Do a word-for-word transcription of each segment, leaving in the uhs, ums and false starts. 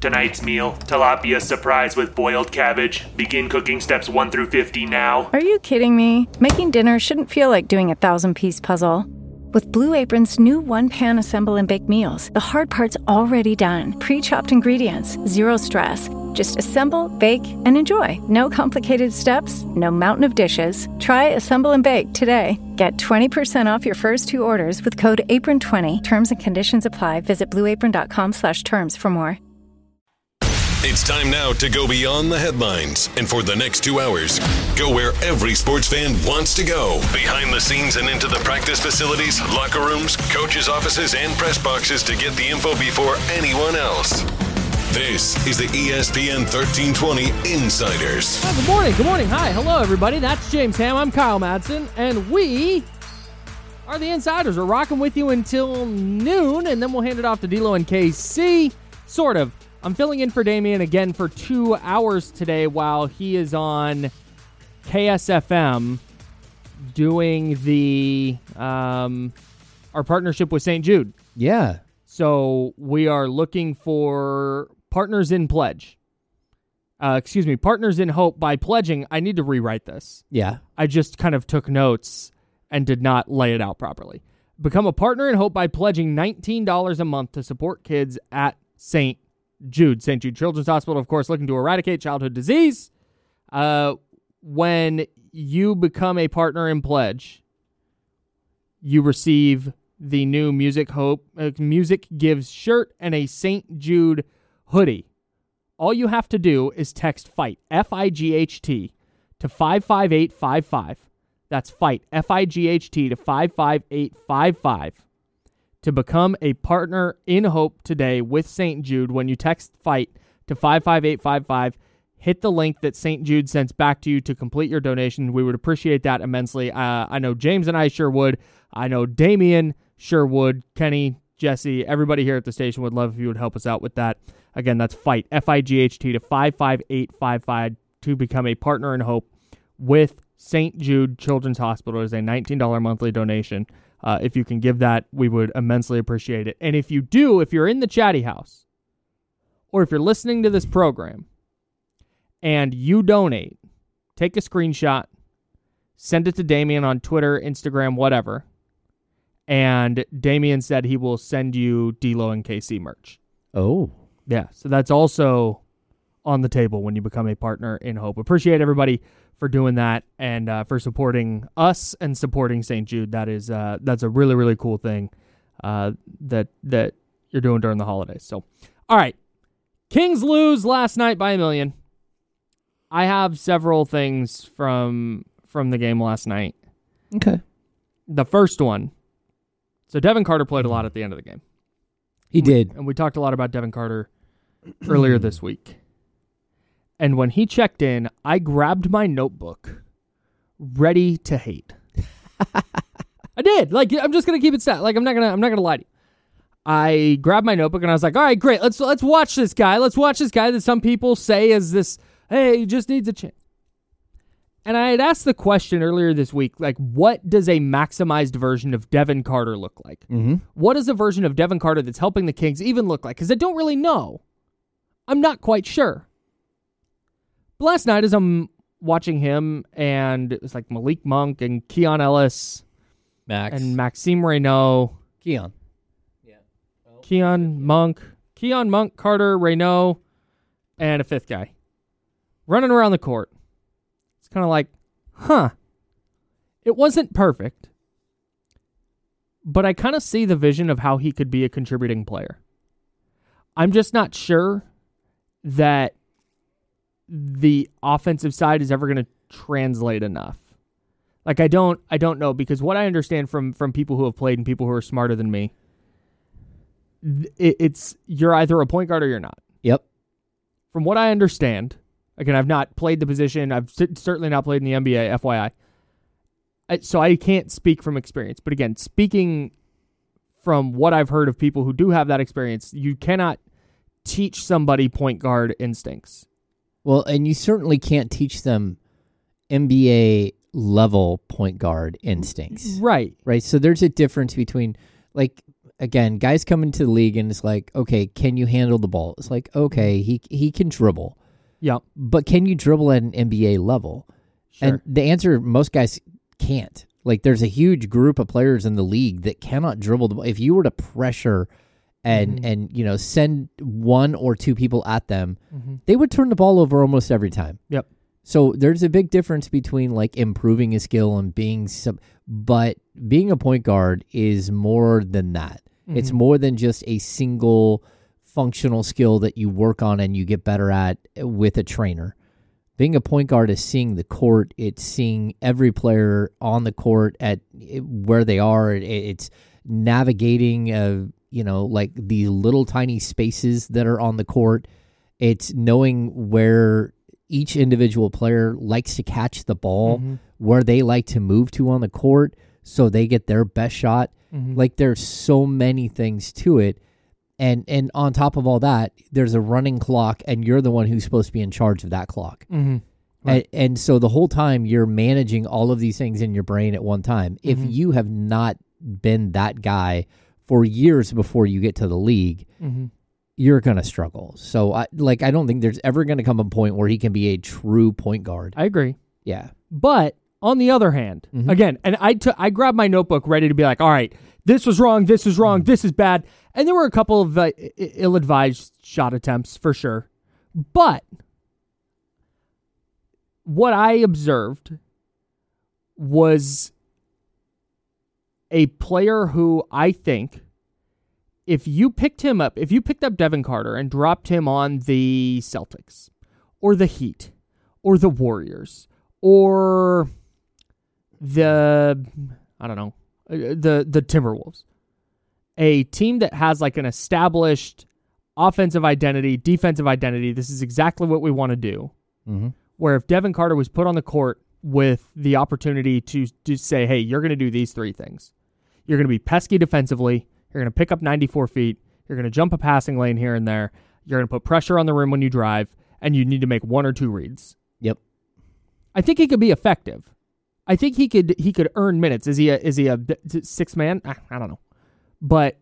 Tonight's meal, tilapia surprise with boiled cabbage. Begin cooking steps one through fifty now. Are you kidding me? Making dinner shouldn't feel like doing a thousand-piece puzzle. With Blue Apron's new one-pan assemble and bake meals, the hard part's already done. Pre-chopped ingredients, zero stress. Just assemble, bake, and enjoy. No complicated steps, no mountain of dishes. Try Assemble and Bake today. Get twenty percent off your first two orders with code apron twenty. Terms and conditions apply. Visit blueapron.com slash terms for more. It's time now to go beyond the headlines, and for the next two hours, go where every sports fan wants to go. Behind the scenes and into the practice facilities, locker rooms, coaches' offices, and press boxes to get the info before anyone else. This is the E S P N thirteen twenty Insiders. Oh, good morning, good morning. Hi, hello, everybody. That's James Ham. I'm Kyle Madsen, and we are the Insiders. We're rocking with you until noon, and then we'll hand it off to D'Lo and K C. Sort of. I'm filling in for Damian again for two hours today while he is on K S F M doing the um, our partnership with Saint Jude. Yeah. So we are looking for partners in pledge. Uh, excuse me, partners in hope by pledging. I need to rewrite this. Yeah. I just kind of took notes and did not lay it out properly. Become a partner in hope by pledging nineteen dollars a month to support kids at Saint Jude. Saint Jude Children's Hospital, of course, looking to eradicate childhood disease. Uh, when you become a partner in pledge, you receive the new Music Hope uh, Music Gives shirt and a Saint Jude hoodie. All you have to do is text FIGHT, F I G H T, to five five eight five five. That's FIGHT, F I G H T, to five five eight five five. To become a partner in hope today with Saint Jude. When you text FIGHT to five five eight five five, hit the link that Saint Jude sends back to you to complete your donation. We would appreciate that immensely. Uh, I know James and I sure would. I know Damian sure would. Kenny, Jesse, everybody here at the station would love if you would help us out with that. Again, that's FIGHT, F I G H T, to five five eight five five to become a partner in hope with Saint Jude Children's Hospital. It is a nineteen dollars monthly donation. Uh, if you can give that, we would immensely appreciate it. And if you do, if you're in the chatty house, or if you're listening to this program, and you donate, take a screenshot, send it to Damian on Twitter, Instagram, whatever, and Damian said he will send you D'Lo and K C merch. Oh. Yeah, so that's also on the table when you become a partner in hope. Appreciate everybody for doing that and uh, for supporting us and supporting Saint Jude. That is uh, that's a really, really cool thing uh, that that you're doing during the holidays. So, all right. Kings lose last night by a million. I have several things from from the game last night. Okay. The first one. So Devin Carter played a lot at the end of the game. He and we, did. And we talked a lot about Devin Carter earlier this week. And when he checked in, I grabbed my notebook, ready to hate. I did. Like, I'm just gonna keep it stat. Like, I'm not gonna. I'm not gonna lie to you. I grabbed my notebook and I was like, "All right, great. Let's let's watch this guy. Let's watch this guy that some people say is this. Hey, he just needs a chance." And I had asked the question earlier this week, like, what does a maximized version of Devin Carter look like? Mm-hmm. What does a version of Devin Carter that's helping the Kings even look like? Because I don't really know. I'm not quite sure. But last night, as I'm watching him, and it was like Malik Monk and Keon Ellis, Max and Maxime Reynaud, Keon, yeah, oh. Keon Monk, Keon Monk, Carter Reynaud, and a fifth guy running around the court. It's kind of like, huh? It wasn't perfect, but I kind of see the vision of how he could be a contributing player. I'm just not sure that the offensive side is ever going to translate enough. Like, I don't I don't know, because what I understand from from people who have played and people who are smarter than me, it, it's you're either a point guard or you're not. Yep. From what I understand, again, I've not played the position. I've certainly not played in the N B A, F Y I. I. So I can't speak from experience. But again, speaking from what I've heard of people who do have that experience, you cannot teach somebody point guard instincts. Well, and you certainly can't teach them N B A level point guard instincts. Right. Right. So there's a difference between, like, again, guys come into the league and it's like, okay, can you handle the ball? It's like, okay, he he can dribble. Yep. But can you dribble at an N B A level? Sure. And the answer, most guys can't. Like, there's a huge group of players in the league that cannot dribble the ball. If you were to pressure and, mm-hmm. and you know, send one or two people at them, mm-hmm. they would turn the ball over almost every time. Yep. So there's a big difference between, like, improving a skill and being some, but being a point guard is more than that. Mm-hmm. It's more than just a single functional skill that you work on and you get better at with a trainer. Being a point guard is seeing the court. It's seeing every player on the court at where they are. It's navigating, uh, you know, like the little tiny spaces that are on the court. It's knowing where each individual player likes to catch the ball, mm-hmm. where they like to move to on the court so they get their best shot. Mm-hmm. Like, there's so many things to it. And and on top of all that, there's a running clock, and you're the one who's supposed to be in charge of that clock. Mm-hmm. Right. And, and so the whole time you're managing all of these things in your brain at one time. Mm-hmm. If you have not been that guy for years before you get to the league, mm-hmm. you're going to struggle. So, I, like, I don't think there's ever going to come a point where he can be a true point guard. I agree. Yeah. But on the other hand, mm-hmm. again, and I, t- I grabbed my notebook ready to be like, all right, this was wrong, this is wrong, this is bad. And there were a couple of uh, ill-advised shot attempts, for sure. But what I observed was a player who I think, if you picked him up, if you picked up Devin Carter and dropped him on the Celtics, or the Heat, or the Warriors, or the, I don't know, the the Timberwolves, a team that has like an established offensive identity, defensive identity, this is exactly what we want to do. Mm-hmm. Where if Devin Carter was put on the court with the opportunity to just say, hey, you're going to do these three things. You're going to be pesky defensively. You're going to pick up ninety-four feet. You're going to jump a passing lane here and there. You're going to put pressure on the rim when you drive, and you need to make one or two reads. Yep. I think he could be effective. I think he could he could earn minutes. Is he a, is he a six man? I don't know. But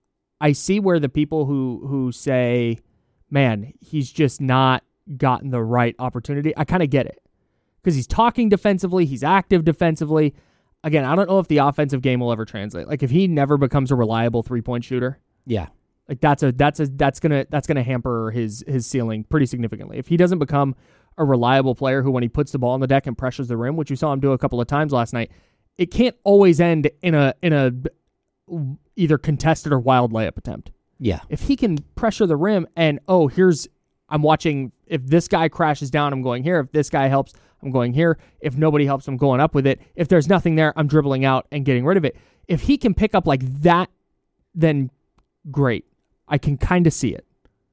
I see where the people who, who say, man, he's just not gotten the right opportunity. I kind of get it. Because he's talking defensively. He's active defensively. Again, I don't know if the offensive game will ever translate. Like, if he never becomes a reliable three-point shooter, yeah, like that's a that's a that's gonna that's gonna hamper his his ceiling pretty significantly. If he doesn't become a reliable player who, when he puts the ball on the deck and pressures the rim, which you saw him do a couple of times last night, it can't always end in a in a either contested or wild layup attempt. Yeah. If he can pressure the rim and, oh, here's, I'm watching, if this guy crashes down, I'm going here. If this guy helps, I'm going here. If nobody helps, I'm going up with it. If there's nothing there, I'm dribbling out and getting rid of it. If he can pick up like that, then great. I can kind of see it.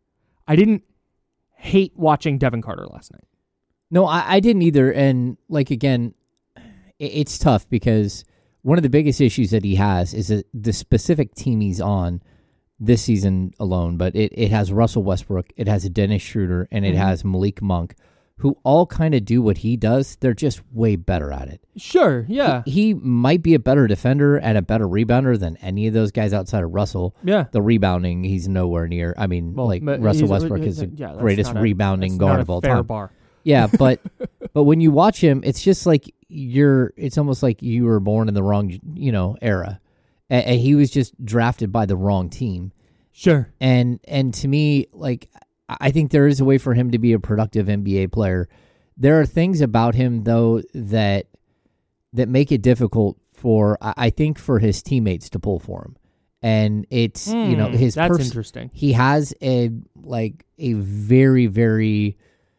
I didn't hate watching Devin Carter last night. No, I, I didn't either. And, like, again, it, it's tough because one of the biggest issues that he has is that the specific team he's on this season alone, but it, it has Russell Westbrook, it has Dennis Schroeder, and it mm-hmm. has Malik Monk, who all kind of do what he does. They're just way better at it. Sure, yeah. He, he might be a better defender and a better rebounder than any of those guys outside of Russell. Yeah. The rebounding, he's nowhere near. I mean, well, like, Russell Westbrook is the yeah, greatest a, rebounding guard of all fair time. Bar. Yeah, but but when you watch him, it's just like you're, it's almost like you were born in the wrong, you know, era. And, and he was just drafted by the wrong team. Sure. And and to me, like, I think there is a way for him to be a productive N B A player. There are things about him, though, that that make it difficult for, I think, for his teammates to pull for him. And it's, mm, you know, his that's pers- interesting. He has a like a very, very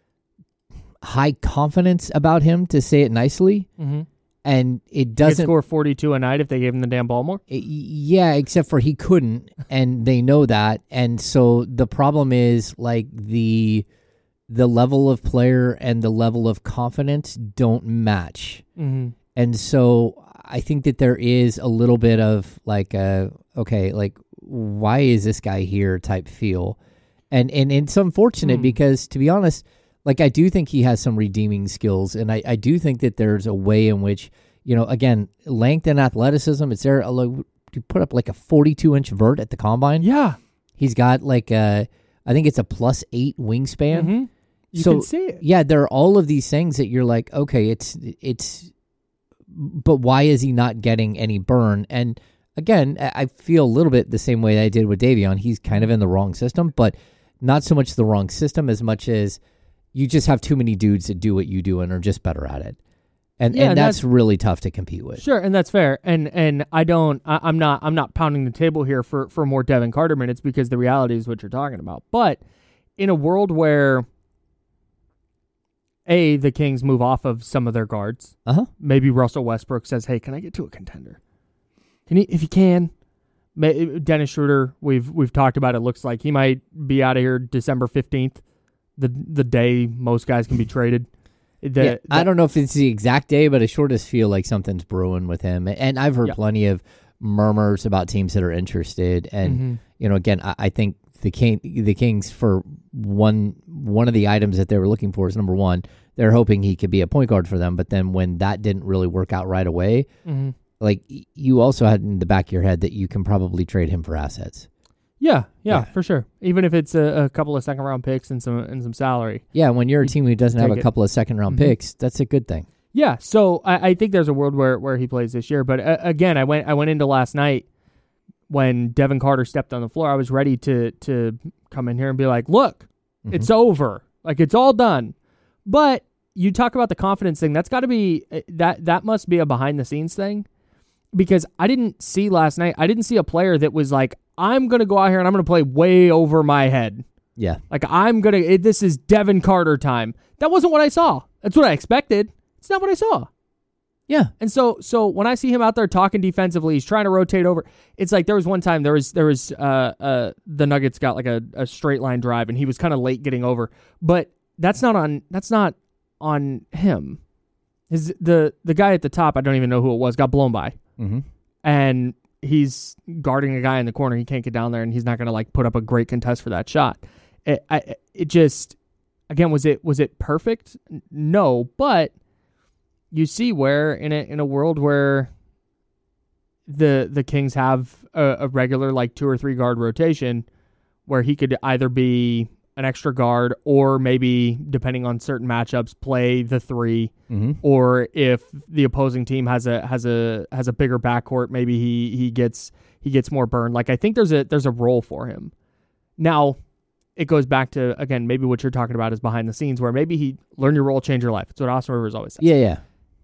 high confidence about him, to say it nicely. Mm-hmm. And it doesn't... He could score forty-two a night if they gave him the damn ball more? It, yeah, except for he couldn't, and they know that. And so the problem is, like, the the level of player and the level of confidence don't match. Mm-hmm. And so I think that there is a little bit of, like, a, okay, like, why is this guy here type feel. And, and it's unfortunate mm. because, to be honest... Like, I do think he has some redeeming skills, and I, I do think that there's a way in which, you know, again, length and athleticism, it's there. he put up like a forty-two inch vert at the combine. Yeah. He's got like a, I think it's a plus eight wingspan. Mm-hmm. You so, can see it. Yeah, there are all of these things that you're like, okay, it's, it's, but why is he not getting any burn? And again, I feel a little bit the same way I did with Davion. He's kind of in the wrong system, but not so much the wrong system as much as you just have too many dudes that do what you do and are just better at it. And Yeah, and that's, that's- really tough to compete with. Sure, and that's fair. And and I don't I, I'm not I'm not pounding the table here for, for more Devin Carter minutes because the reality is what you're talking about. But in a world where A, the Kings move off of some of their guards, Uh-huh. maybe Russell Westbrook says, "Hey, can I get to a contender? Can he if you can?" May, Dennis Schroeder, we've we've talked about it, looks like he might be out of here December fifteenth, the the day most guys can be traded. The, yeah, I don't know if it's the exact day, but I sure does feel like something's brewing with him. And I've heard Yeah. plenty of murmurs about teams that are interested. And Mhm. you know, again, I, I think the King, the Kings, for one one of the items that they were looking for is number one, they're hoping he could be a point guard for them. But then when that didn't really work out right away, Mhm. like you also had in the back of your head that you can probably trade him for assets. Yeah, yeah, Yeah. for sure. Even if it's a, a couple of second round picks and some and some salary. Yeah, when you're a team who doesn't have take a it. couple of second round Mhm. picks, that's a good thing. Yeah, so I, I think there's a world where, where he plays this year. But uh, again, I went I went into last night when Devin Carter stepped on the floor. I was ready to to come in here and be like, look, Mhm. it's over, like it's all done. But you talk about the confidence thing. That's got to be that that must be a behind the scenes thing. Because I didn't see last night, I didn't see a player that was like, I'm going to go out here and I'm going to play way over my head. Yeah. Like, I'm going to, this is Devin Carter time. That wasn't what I saw. That's what I expected. It's not what I saw. Yeah. And so so when I see him out there talking defensively, he's trying to rotate over. It's like there was one time, there was, there was uh, uh, the Nuggets got like a, a straight line drive and he was kind of late getting over. But that's not on, that's not on him. His, the, the guy at the top, I don't even know who it was, got blown by. Mm-hmm. And he's guarding a guy in the corner. He can't get down there, and he's not going to like put up a great contest for that shot. It, I, it just, again, was it was it perfect? No, but you see where in a in a world where the the Kings have a, a regular like two or three guard rotation, where he could either be an extra guard or maybe, depending on certain matchups, play the three. Mm-hmm. Or if the opposing team has a has a has a bigger backcourt, maybe he he gets he gets more burn. Like I think there's a there's a role for him. Now, it goes back to again maybe what you're talking about is behind the scenes, where maybe he learn your role, change your life. It's what Austin Rivers always says. Yeah, yeah.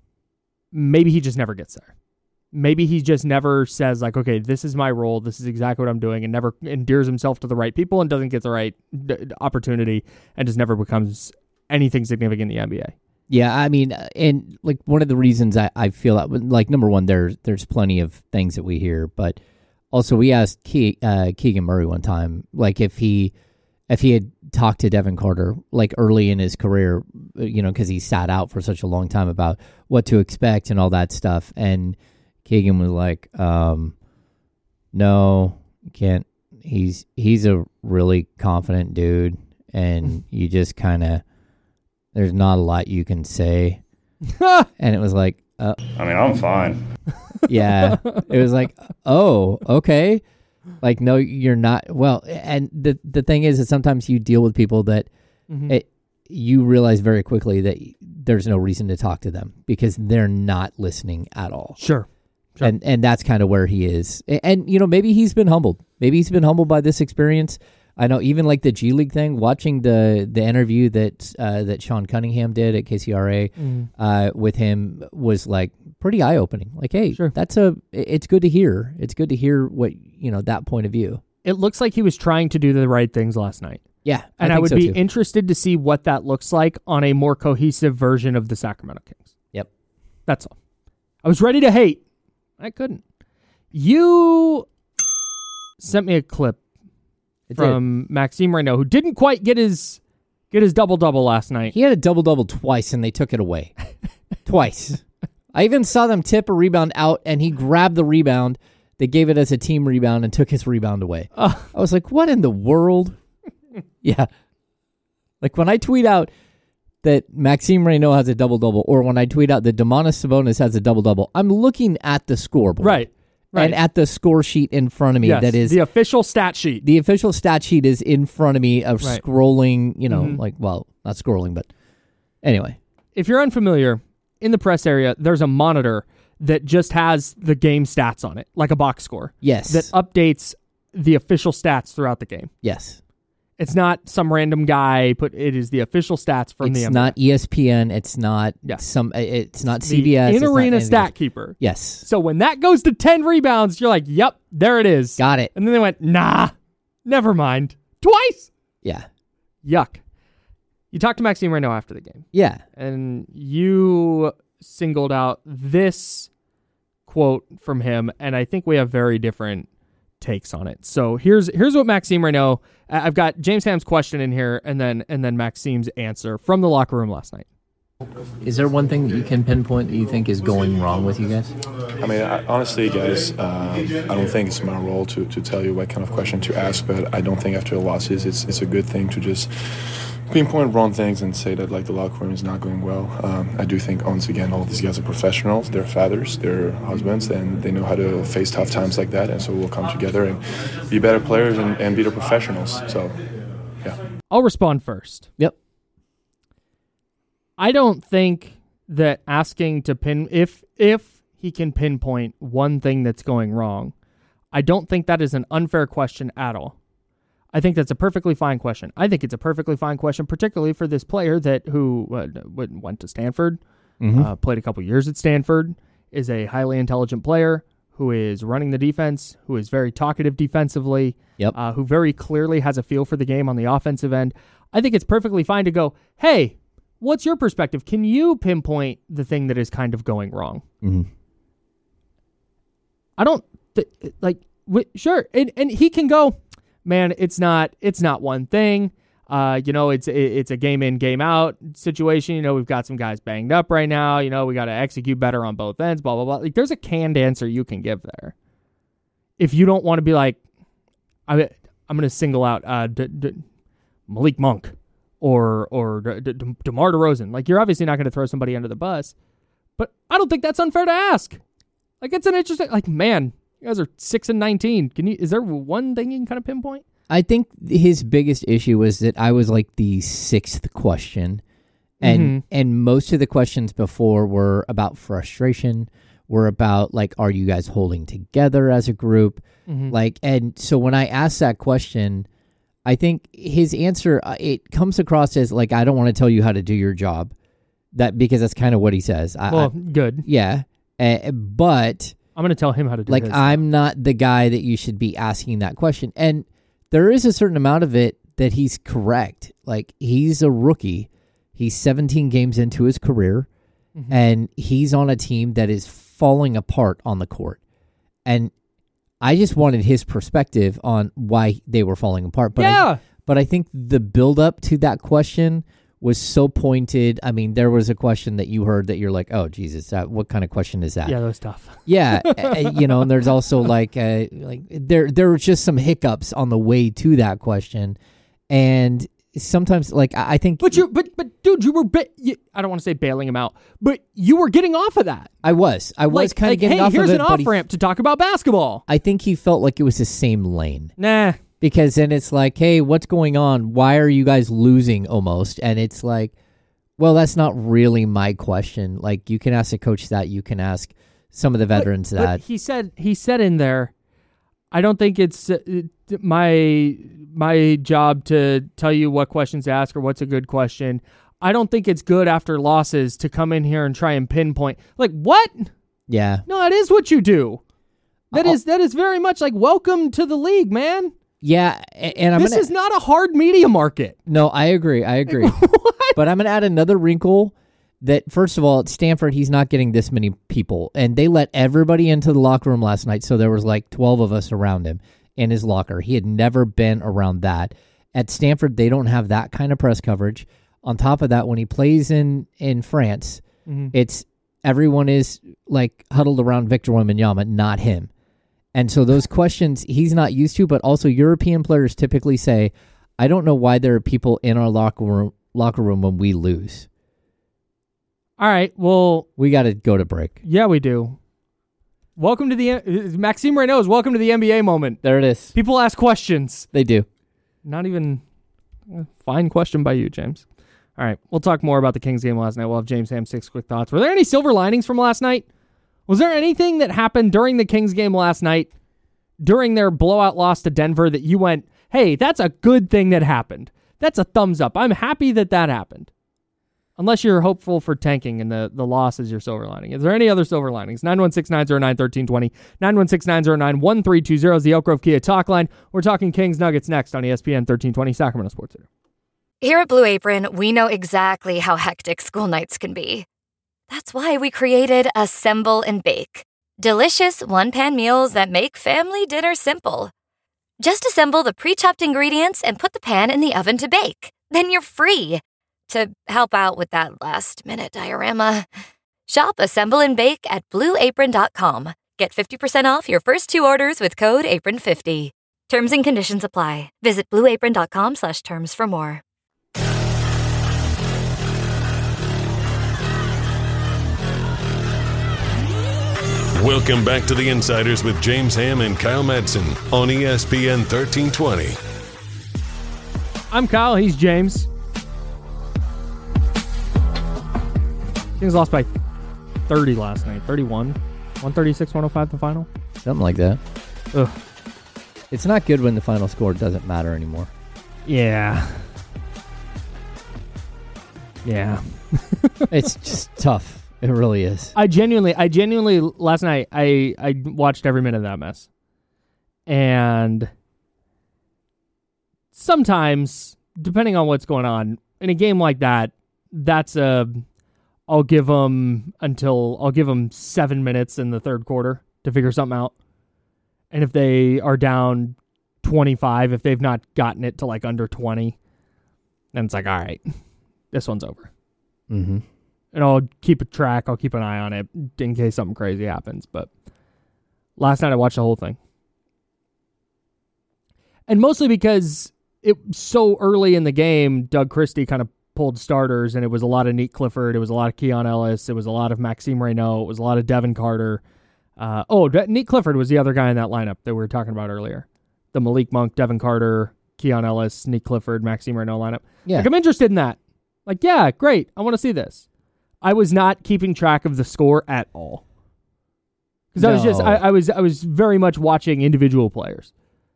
Maybe he just never gets there. Maybe he just never says like, okay, this is my role, this is exactly what I'm doing, and never endears himself to the right people and doesn't get the right d- opportunity and just never becomes anything significant in the N B A. Yeah, I mean, uh, and like one of the reasons I, I feel that, like number one, there's there's plenty of things that we hear, but also we asked Ke- uh, Keegan Murray one time, like if he if he had talked to Devin Carter like early in his career, you know, because he sat out for such a long time, about what to expect and all that stuff, and Keegan was like, um, "No, you can't. He's he's a really confident dude, and you just kind of." There's not a lot you can say. And it was like, uh, I mean, I'm fine. yeah. It was like, oh, okay. Like, no, you're not. Well, and the the thing is that sometimes you deal with people that Mhm. it, you realize very quickly that there's no reason to talk to them because they're not listening at all. Sure. Sure. And and that's kind of where he is. And, and, you know, maybe he's been humbled. Maybe he's been humbled by this experience. I know even like the G League thing, watching the the interview that uh, that Sean Cunningham did at K C R A Mm. uh, with him was like pretty eye opening. Like, hey, Sure. that's a it's good to hear. It's good to hear what, you know, that point of view. It looks like he was trying to do the right things last night. Yeah, And I, think would so be too. interested to see what that looks like on a more cohesive version of the Sacramento Kings. Yep. That's all. I was ready to hate. I couldn't. You sent me a clip It did. from Maxime Reynaud, who didn't quite get his get his double double last night. He had a double double twice, and they took it away. Twice. I even saw them tip a rebound out, and he grabbed the rebound. They gave it as a team rebound and took his rebound away. Uh, I was like, what in the world? Yeah. Like when I tweet out that Maxime Reynaud has a double double, or when I tweet out that Domantas Sabonis has a double double, I'm looking at the scoreboard. right. Right. And at the score sheet in front of me, Yes, that is the official stat sheet. the official stat sheet is in front of me of Right. scrolling, you know, Mhm. like, well, not scrolling, but anyway. If you're unfamiliar, in the press area, there's a monitor that just has the game stats on it, like a box score, Yes. that updates the official stats throughout the game. yes. It's not some random guy put. It is the official stats from It's the not E S P N. It's not Yeah. some. It's not the C B S. in it's not arena anything. stat keeper. Yes. So when that goes to ten rebounds, you're like, "Yep, there it is." Got it. And then they went, "Nah, never mind." Twice. Yeah. Yuck. You talked to Maxime Reynaud after the game, Yeah. and you singled out this quote from him, and I think we have very different takes on it. So here's here's what Maxime Reynaud. I've got James Ham's question in here, and then and then Maxime's answer from the locker room last night. Is there one thing that you can pinpoint that you think is going wrong with you guys? I mean, I, honestly, guys, uh, I don't think it's my role to, to tell you what kind of question to ask, but I don't think after the losses, it's it's a good thing to just pinpoint wrong things and say that like the locker room is not going well. Um, I do think once again, all of these guys are professionals. They're fathers, they're husbands, and they know how to face tough times like that. And so we'll come together and be better players and, and be the professionals. So, yeah. I'll respond first. Yep. I don't think that asking to pin if if he can pinpoint one thing that's going wrong, I don't think that is an unfair question at all. I think that's a perfectly fine question. I think it's a perfectly fine question, particularly for this player that who uh, went to Stanford, Mhm. uh, played a couple years at Stanford, is a highly intelligent player who is running the defense, who is very talkative defensively, Yep. uh, who very clearly has a feel for the game on the offensive end. I think it's perfectly fine to go, hey, what's your perspective? Can you pinpoint the thing that is kind of going wrong? Mm-hmm. I don't th- like. W- sure, and and he can go, man. It's not. It's not one thing. Uh, you know, it's it, it's a game in, game out situation. You know, we've got some guys banged up right now. You know, we got to execute better on both ends. Blah blah blah. Like, there's a canned answer you can give there. If you don't want to be like, I, I'm going to single out uh, D- D- Malik Monk or or D- D- DeMar DeRozan. Like, you're obviously not going to throw somebody under the bus, but I don't think that's unfair to ask. Like, it's an interesting. Like, man, you guys are six and nineteen. Can you? Is there one thing you can kind of pinpoint? I think his biggest issue was that I was like the sixth question, and Mhm. and most of the questions before were about frustration, were about like, are you guys holding together as a group? Mhm. Like, and so when I asked that question, I think his answer uh, it comes across as like, I don't want to tell you how to do your job, that because that's kind of what he says. I, Well, I, good. yeah, uh, but I'm going to tell him how to do like his. I'm not the guy that you should be asking that question, and there is a certain amount of it that he's correct. Like, he's a rookie. He's seventeen games into his career, Mhm. and he's on a team that is falling apart on the court. And I just wanted his perspective on why they were falling apart. But yeah. I, but I think the build-up to that question was so pointed. I mean, there was a question that you heard that you're like, oh, Jesus, that, what kind of question is that? Yeah, that was tough. Yeah, uh, you know, and there's also like, uh, like there there were just some hiccups on the way to that question, and sometimes, like, I I think, But you, but but dude, you were. Ba- you, I don't want to say bailing him out, but you were getting off of that. I was, I was Like, kind of like, getting hey, off here's of it. an but he- off ramp to talk about basketball. I think he felt like it was the same lane Nah. because then it's like, hey, what's going on? Why are you guys losing almost? And it's like, well, that's not really my question. Like, you can ask the coach that, you can ask some of the veterans But that. he said he said in there, I don't think it's uh, my my job to tell you what questions to ask or what's a good question. I don't think it's good after losses to come in here and try and pinpoint. Like, what? Yeah, No, that is what you do. That I'll- is that is very much like, welcome to the league, man. yeah, a- and I'm this gonna, is not a hard media market. no, I agree, I agree. But I'm going to add another wrinkle that, first of all, at Stanford, he's not getting this many people. And they let everybody into the locker room last night, so there was like twelve of us around him in his locker. He had never been around that. At Stanford, they don't have that kind of press coverage. On top of that, when he plays in, in France, Mhm. it's everyone is like huddled around Victor Wembanyama, not him. And so those questions he's not used to, but also European players typically say, I don't know why there are people in our locker room locker room when we lose. All right, well, We got to go to break. yeah, we do. Welcome to the uh, Maxime Reynaud's welcome to the N B A moment. There it is. People ask questions. They do. Not even a fine question by you, James. All right, we'll talk more about the Kings game last night. We'll have James Ham's six quick thoughts. Were there any silver linings from last night? Was there anything that happened during the Kings game last night, during their blowout loss to Denver, that you went, hey, that's a good thing that happened? That's a thumbs up. I'm happy that that happened. Unless you're hopeful for tanking and the, the loss is your silver lining. Is there any other silver linings? nine one six, nine zero nine, one three two zero. nine one six, nine zero nine, one three two zero is the Elk Grove Kia talk line. We're talking Kings Nuggets next on E S P N thirteen twenty Sacramento Sports Center. Here at Blue Apron, we know exactly how hectic school nights can be. That's why we created Assemble and Bake. Delicious one-pan meals that make family dinner simple. Just assemble the pre-chopped ingredients and put the pan in the oven to bake. Then you're free to help out with that last-minute diorama. Shop Assemble and Bake at blue apron dot com. Get fifty percent off your first two orders with code apron fifty. Terms and conditions apply. Visit blue apron dot com slash terms for more. Welcome back to The Insiders with James Ham and Kyle Madsen on E S P N thirteen twenty. I'm Kyle. He's James. Kings lost by thirty last night. thirty-one. one thirty-six, one oh five the final. Something like that. Ugh. It's not good when the final score doesn't matter anymore. Yeah. Yeah. It's just tough. It really is. I genuinely, I genuinely, last night, I, I watched every minute of that mess. And sometimes, depending on what's going on, in a game like that, that's a, I'll give them until, I'll give them seven minutes in the third quarter to figure something out. And if they are down twenty-five, if they've not gotten it to like under twenty, then it's like, all right, this one's over. Mm-hmm. And I'll keep a track. I'll keep an eye on it in case something crazy happens. But last night I watched the whole thing. And mostly because it so early in the game, Doug Christie kind of pulled starters, and it was a lot of Neat Clifford. It was a lot of Keon Ellis. It was a lot of Maxime Reynaud. It was a lot of Devin Carter. Uh, oh, Neat Clifford was the other guy in that lineup that we were talking about earlier. The Malik Monk, Devin Carter, Keon Ellis, Neat Clifford, Maxime Reynaud lineup. Yeah. Like, I'm interested in that. Like, yeah, great. I want to see this. I was not keeping track of the score at all. Because no. I was just, I, I was I was very much watching individual players.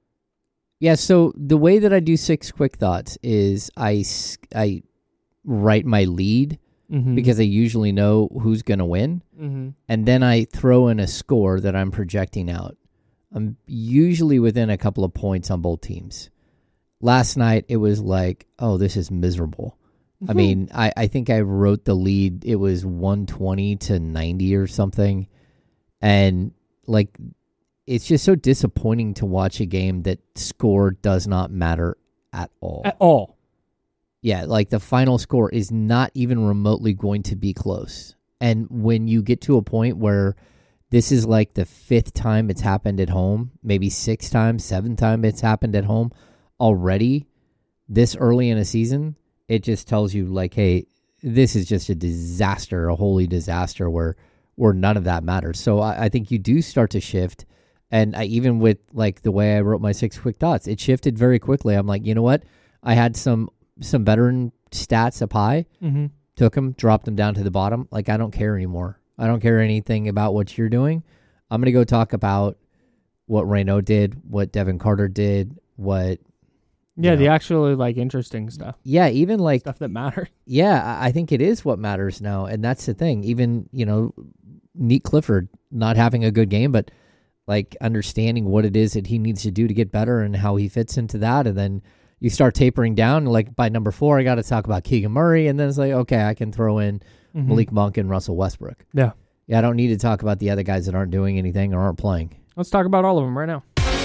Yeah, so the way that I do six quick thoughts is I, I write my lead mm-hmm. because I usually know who's going to win. Mm-hmm. And then I throw in a score that I'm projecting out. I'm usually within a couple of points on both teams. Last night, it was like, oh, this is miserable. Mm-hmm. I mean, I, I think I wrote the lead. It was one twenty to ninety or something. And, like, it's just so disappointing to watch a game that score does not matter at all. At all. Yeah, like the final score is not even remotely going to be close. And when you get to a point where this is like the fifth time it's happened at home, maybe six times, seven times it's happened at home already this early in a season, it just tells you like, hey, this is just a disaster, a holy disaster where where none of that matters. So I, I think you do start to shift. And I, even with like the way I wrote my six quick thoughts, it shifted very quickly. I'm like, you know what? I had some some veteran stats up high, mm-hmm. took them, dropped them down to the bottom. Like, I don't care anymore. I don't care anything about what you're doing. I'm going to go talk about what Reynaud did, what Devin Carter did, what... Yeah, know, the actually, like, interesting stuff. Yeah, even, like... Stuff that matters. Yeah, I think it is what matters now, and that's the thing. Even, you know, Neat Clifford not having a good game, but, like, understanding what it is that he needs to do to get better and how he fits into that, and then you start tapering down. Like, by number four, I got to talk about Keegan Murray, and then it's like, okay, I can throw in mm-hmm. Malik Monk and Russell Westbrook. Yeah. Yeah, I don't need to talk about the other guys that aren't doing anything or aren't playing. Let's talk about all of them right now.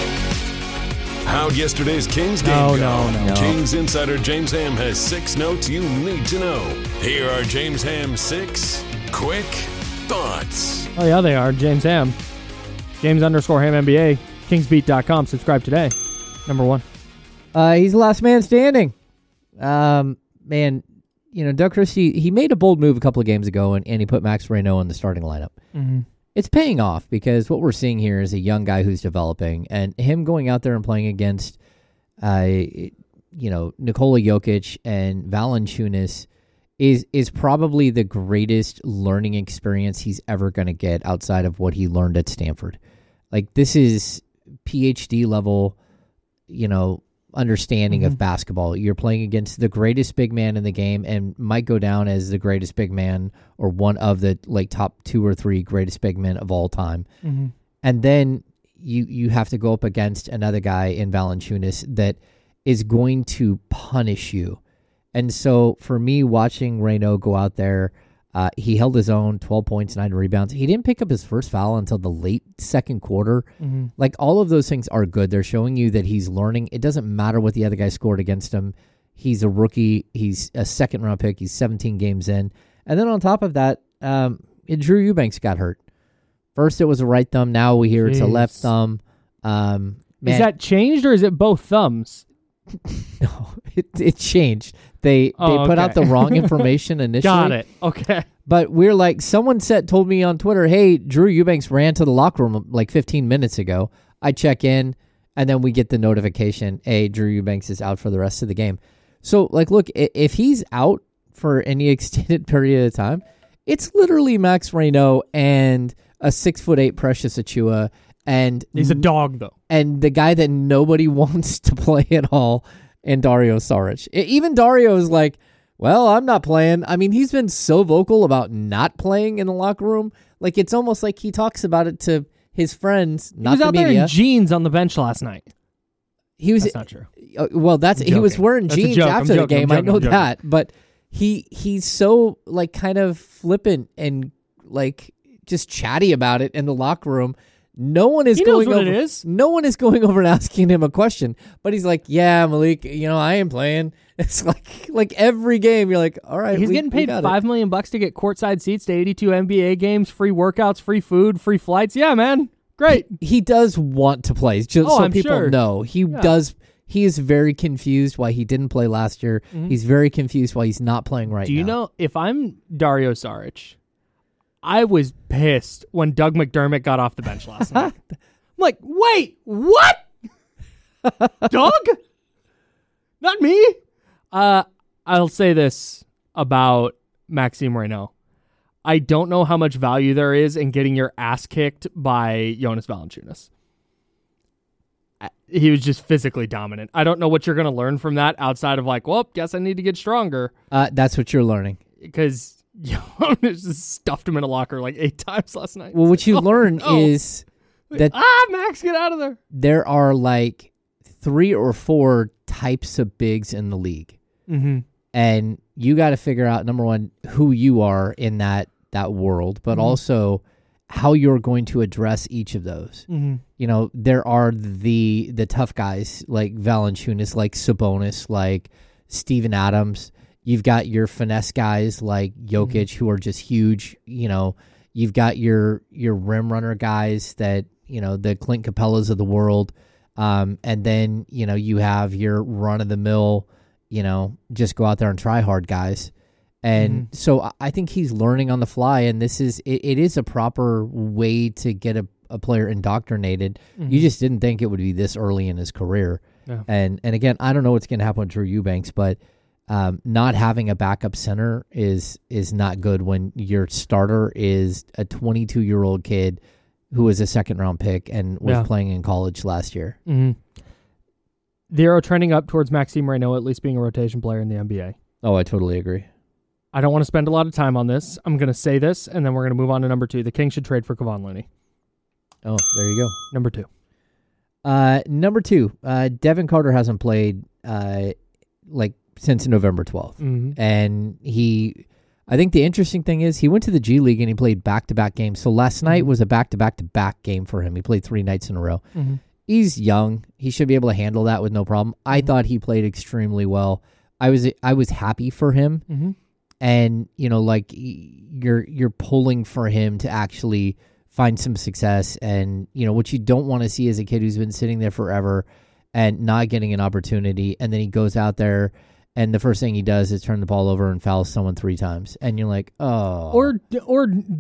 How'd yesterday's Kings game no, go? No, no, no. Kings insider James Ham has six notes you need to know. Here are James Ham's six quick thoughts. Oh, yeah, they are. James Ham. James underscore Ham N B A. Kingsbeat dot com. Subscribe today. Number one. Uh, he's the last man standing. Um, man, you know, Doug Christie, he made a bold move a couple of games ago, and, and he put Max Reynaud in the starting lineup. Mm-hmm. it's paying off because what we're seeing here is a young guy who's developing, and him going out there and playing against, uh, you know, Nikola Jokic and Valanciunas is is probably the greatest learning experience he's ever going to get outside of what he learned at Stanford. Like, this is P H D level, you know, understanding mm-hmm. of basketball. You're playing against the greatest big man in the game and might go down as the greatest big man or one of the like top two or three greatest big men of all time. Mm-hmm. And then you you have to go up against another guy in Valanciunas that is going to punish you. And so for me, watching Reynaud go out there, uh, he held his own, twelve points, nine rebounds. He didn't pick up his first foul until the late second quarter. Mm-hmm. Like, all of those things are good. They're showing you that he's learning. It doesn't matter what the other guy scored against him. He's a rookie. He's a second-round pick. He's seventeen games in. And then on top of that, um, Drew Eubanks got hurt. First it was a right thumb. Now we hear Jeez. It's a left thumb. Um, man. Is that changed, or is it both thumbs? No, it, it changed. They oh, they put okay. out the wrong information initially. Got it. Okay. But we're like, someone said told me on Twitter, hey, Drew Eubanks ran to the locker room like fifteen minutes ago. I check in, and then we get the notification, hey, Drew Eubanks is out for the rest of the game. So, like, look, if he's out for any extended period of time, it's literally Max Reynaud and a six foot eight Precious Achiuwa. And he's a dog, though. And the guy that nobody wants to play at all, and Dario Saric. Even Dario is like, well, I'm not playing. I mean, he's been so vocal about not playing in the locker room. Like, it's almost like he talks about it to his friends, not he was the out media. there in jeans on the bench last night. He was. That's not true. Uh, well, that's he was wearing that's jeans after the game. I know that, but he he's so like kind of flippant and like just chatty about it in the locker room. No one is he going knows what over. It is. No one is going over and asking him a question. But he's like, "Yeah, Malik, you know, I am playing." It's like like every game, you're like, "All right." He's we, getting paid five it. million bucks to get courtside seats to eighty-two N B A games, free workouts, free food, free flights. Yeah, man, great. He, he does want to play, just oh, so I'm people sure. know. He yeah. does. He is very confused why he didn't play last year. Mm-hmm. He's very confused why he's not playing right now. Do you now. know if I'm Dario Saric? I was pissed when Doug McDermott got off the bench last night. I'm like, wait, what? Doug? Not me? Uh, I'll say this about Maxime Reynaud. I don't know how much value there is in getting your ass kicked by Jonas Valanciunas. He was just physically dominant. I don't know what you're going to learn from that outside of like, well, guess I need to get stronger. Uh, that's what you're learning. Because Jonas just stuffed him in a locker like eight times last night. Well, what you oh, learn no. is that ah, Max, get out of there. There are like three or four types of bigs in the league, mm-hmm. and you got to figure out, number one, who you are in that that world, but mm-hmm. also how you're going to address each of those. Mm-hmm. You know, there are the the tough guys like Valanciunas, like Sabonis, like Steven Adams. You've got your finesse guys like Jokic, mm-hmm. who are just huge. You know, you've got your your rim runner guys that, you know, the Clint Capellas of the world. Um, and then, you know, you have your run-of-the-mill, you know, just go out there and try hard guys. And mm-hmm. so I think he's learning on the fly, and this is it, it is a proper way to get a, a player indoctrinated. Mm-hmm. You just didn't think it would be this early in his career. Yeah. And and again, I don't know what's going to happen with Drew Eubanks, but um, not having a backup center is is not good when your starter is a twenty-two-year-old kid who was a second-round pick and was yeah. playing in college last year. Mm-hmm. They're trending up towards Maxime Reynaud at least being a rotation player in the N B A. Oh, I totally agree. I don't want to spend a lot of time on this. I'm going to say this, and then we're going to move on to number two. The Kings should trade for Kevon Looney. Oh, there you go. Number two. Uh, number two, uh, Devin Carter hasn't played uh, like since November twelfth. Mm-hmm. And he, I think the interesting thing is he went to the G League and he played back-to-back games. So last mm-hmm. night was a back-to-back-to-back game for him. He played three nights in a row. Mm-hmm. He's young. He should be able to handle that with no problem. Mm-hmm. I thought he played extremely well. I was I was happy for him. Mm-hmm. And, you know, like you're you're pulling for him to actually find some success. And, you know, what you don't want to see is a kid who's been sitting there forever and not getting an opportunity. And then he goes out there and the first thing he does is turn the ball over and foul someone three times. And you're like, oh. Or or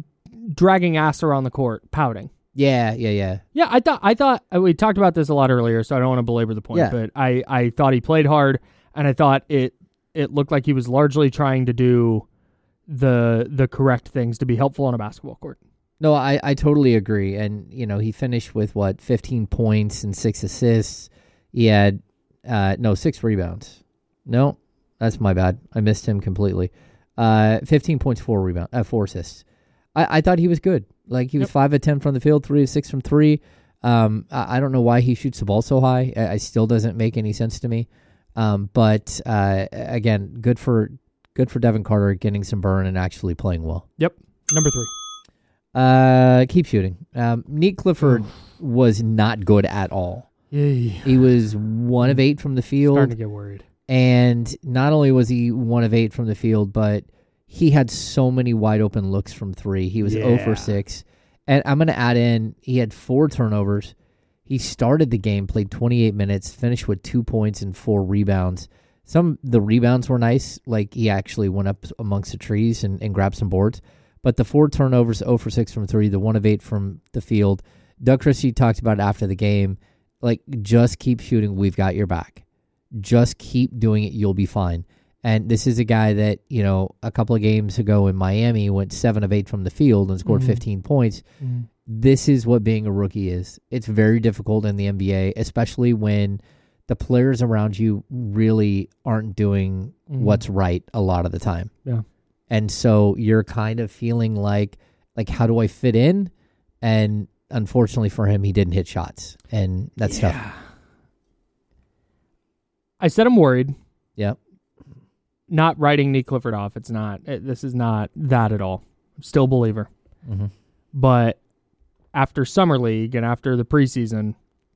dragging ass around the court, pouting. Yeah, yeah, yeah. Yeah, I thought I thought we talked about this a lot earlier, so I don't want to belabor the point. Yeah. But I, I thought he played hard, and I thought it it looked like he was largely trying to do the the correct things to be helpful on a basketball court. No, I, I totally agree. And, you know, he finished with, what, fifteen points and six assists. He had, uh, no, six rebounds. No, that's my bad. I missed him completely. Uh, fifteen points, four rebound, uh, four assists. I, I thought he was good. Like, he was yep. five of ten from the field, three of six from three. Um, I, I don't know why he shoots the ball so high. I, I still doesn't make any sense to me. Um, but, uh, again, good for good for Devin Carter getting some burn and actually playing well. Yep. Number three. Uh, keep shooting. Um, Nick Clifford Oof. was not good at all. Yay. He was one of eight from the field. Starting to get worried. And not only was he one of eight from the field, but he had so many wide open looks from three. He was yeah. zero for six. And I'm going to add in, he had four turnovers. He started the game, played twenty-eight minutes, finished with two points and four rebounds. Some the rebounds were nice, like he actually went up amongst the trees and, and grabbed some boards. But the four turnovers, zero for six from three, the one of eight from the field. Doug Christie talked about it after the game. Like, just keep shooting. We've got your back. Just keep doing it. You'll be fine. And this is a guy that, you know, a couple of games ago in Miami went seven of eight from the field and scored mm-hmm. fifteen points. Mm-hmm. This is what being a rookie is. It's very difficult in the N B A, especially when the players around you really aren't doing mm-hmm. what's right a lot of the time. Yeah. And so you're kind of feeling like, like, how do I fit in? And unfortunately for him, he didn't hit shots. And that's yeah. tough. I said I'm worried. Yep. Not writing Nick Clifford off. It's not. It, this is not that at all. I'm still a believer. Mm-hmm. But after Summer League and after the preseason,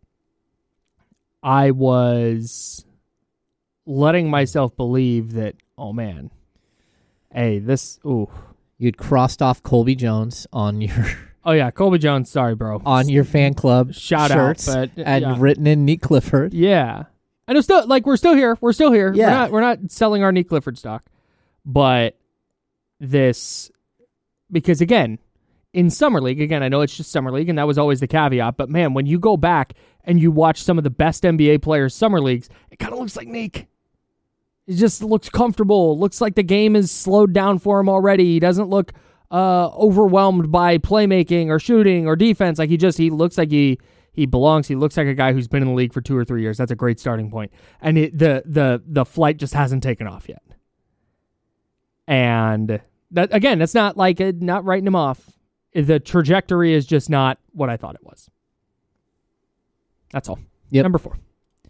I was letting myself believe that, oh, man, hey, this, ooh. You'd crossed off Colby Jones on your... Oh, yeah, Colby Jones, sorry, bro. On your fan club Shout shirts out, but, and yeah. written in Nick Clifford. Yeah. And it's still, like, we're still here. We're still here. Yeah. We're not, we're not selling our Nick Clifford stock. But this, because, again, in Summer League, again, I know it's just Summer League, and that was always the caveat, but, man, when you go back and you watch some of the best N B A players' Summer Leagues, it kind of looks like Nick. It just looks comfortable. Looks like the game is slowed down for him already. He doesn't look uh, overwhelmed by playmaking or shooting or defense. Like, he just, he looks like he... He belongs. He looks like a guy who's been in the league for two or three years. That's a great starting point. And it, the the the flight just hasn't taken off yet. And that again, that's not like a, not writing him off. The trajectory is just not what I thought it was. That's all. Yep. Number four.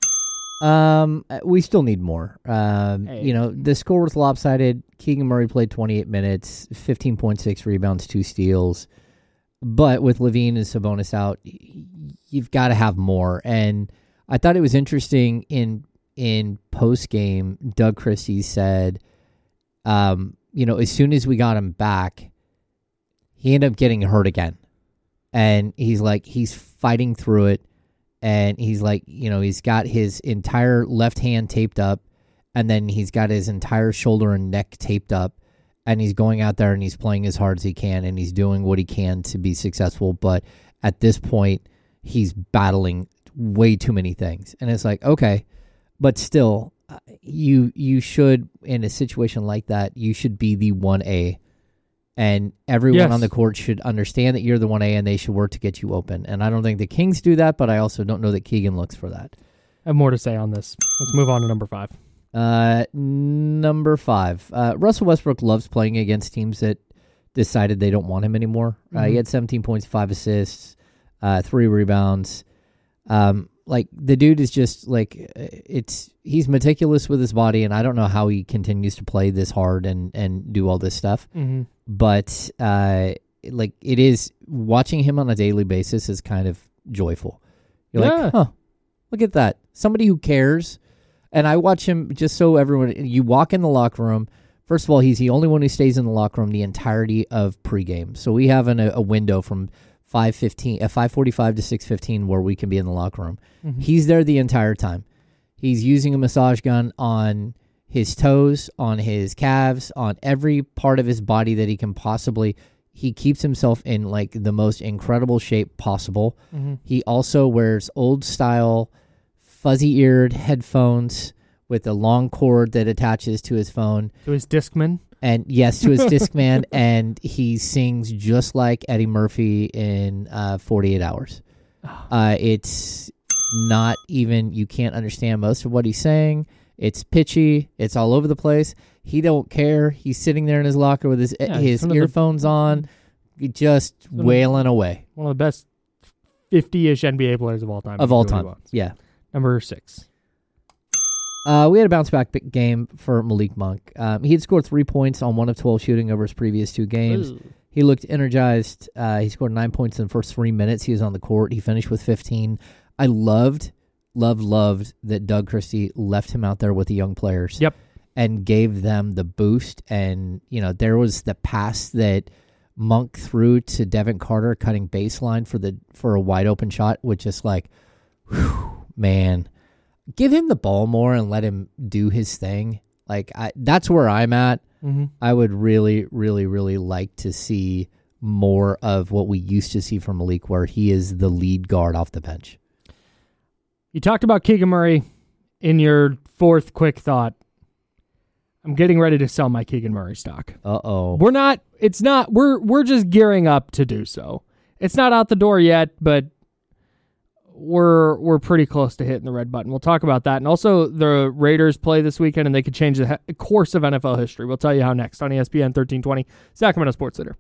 Um, we still need more. Um, hey. You know, the score was lopsided. Keegan Murray played twenty-eight minutes, fifteen point six rebounds, two steals. But with Levine and Sabonis out, you've got to have more. And I thought it was interesting in in post game, Doug Christie said, um, you know, as soon as we got him back, he ended up getting hurt again. And he's like, he's fighting through it. And he's like, you know, he's got his entire left hand taped up. And then he's got his entire shoulder and neck taped up. And he's going out there and he's playing as hard as he can and he's doing what he can to be successful. But at this point, he's battling way too many things. And it's like, okay, but still, you you should, in a situation like that, you should be the one A. And everyone yes. on the court should understand that you're the one A and they should work to get you open. And I don't think the Kings do that, but I also don't know that Keegan looks for that. I have more to say on this. Let's move on to number five. Uh, number five. Uh, Russell Westbrook loves playing against teams that decided they don't want him anymore. Mm-hmm. Uh, he had seventeen points, five assists, uh, three rebounds. Um, like the dude is just like it's. He's meticulous with his body, and I don't know how he continues to play this hard and and do all this stuff. Mm-hmm. But uh, like it is watching him on a daily basis is kind of joyful. You're yeah. like, huh, look at that. Somebody who cares. And I watch him just so everyone, you walk in the locker room. First of all, he's the only one who stays in the locker room the entirety of pregame. So we have an, a, a window from five fifteen, uh, five forty-five to six fifteen where we can be in the locker room. Mm-hmm. He's there the entire time. He's using a massage gun on his toes, on his calves, on every part of his body that he can possibly He keeps himself in like the most incredible shape possible. Mm-hmm. He also wears old style fuzzy eared headphones with a long cord that attaches to his phone. To his Discman? And yes, to his Discman. And he sings just like Eddie Murphy in uh, forty-eight hours. Uh, it's not even, you can't understand most of what he's saying. It's pitchy. It's all over the place. He don't care. He's sitting there in his locker with his Yeah, his earphones the, on, just wailing away. One of the best fifty-ish N B A players of all time. Of all time, yeah. Number six. Uh, we had a bounce back game for Malik Monk. Um, he had scored three points on one of twelve shooting over his previous two games. Ooh. He looked energized. Uh, he scored nine points in the first three minutes he was on the court. He finished with fifteen. I loved, loved, loved that Doug Christie left him out there with the young players. Yep. And gave them the boost. And, you know, there was the pass that Monk threw to Devin Carter cutting baseline for the for a wide open shot, which is like, whew, man, give him the ball more and let him do his thing. Like, I, that's where I'm at. Mm-hmm. I would really, really, really like to see more of what we used to see from Malik, where he is the lead guard off the bench. You talked about Keegan Murray in your fourth quick thought. I'm getting ready to sell my Keegan Murray stock. Uh-oh. We're not, it's not, we're we're just gearing up to do so. It's not out the door yet, but we're we're pretty close to hitting the red button. We'll talk about that. And also, the Raiders play this weekend, and they could change the he- course of N F L history. We'll tell you how next on E S P N thirteen twenty, Sacramento Sports Center.